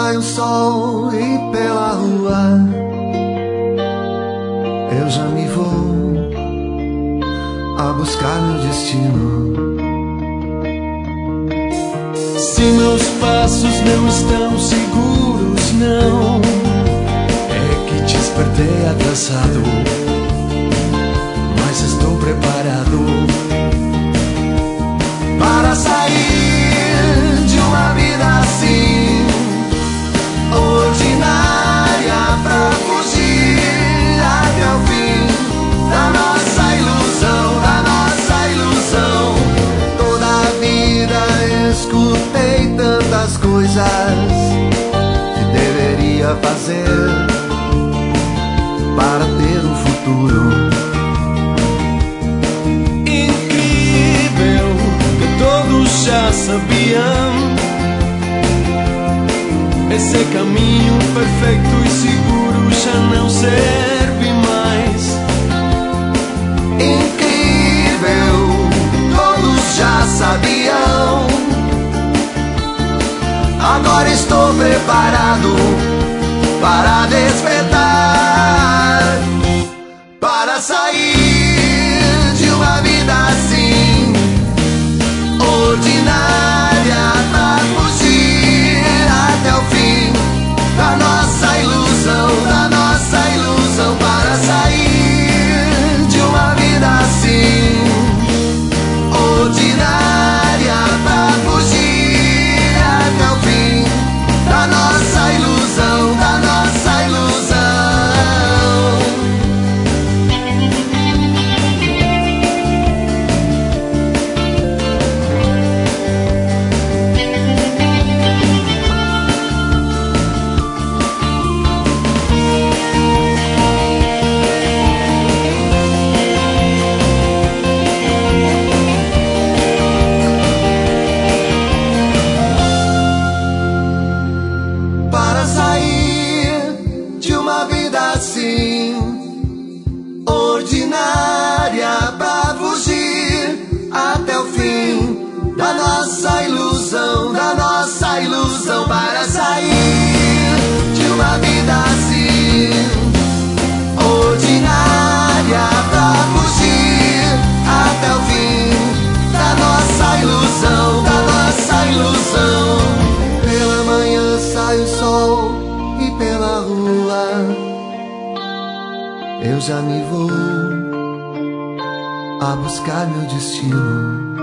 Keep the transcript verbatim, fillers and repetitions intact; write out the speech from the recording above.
sai o sol e pela rua eu já me vou a buscar meu destino. Se meus passos não estão seguros, não é que te despertei atrasado, mas estou preparado para sair de uma vida assim, ordinária, pra fugir até o fim da nossa ilusão, da nossa ilusão. Toda a vida escutei tantas coisas que deveria fazer para ter um futuro. Todos já sabiam, esse caminho perfeito e seguro já não serve mais. Incrível, todos já sabiam. Agora estou preparado para despertar, para sair de uma vida assim, ordinária, pra fugir até o fim da nossa ilusão, da nossa ilusão. Para sair de uma vida assim, ordinária, pra fugir até o fim da nossa ilusão, da nossa ilusão. Para sair de uma vida assim, ordinária, pra fugir até o fim da nossa ilusão, da nossa ilusão. Para sair de uma vida assim, ordinária, pra fugir até o fim da nossa ilusão, da nossa ilusão. Pela manhã sai o sol e pela rua eu já me vou a buscar meu destino.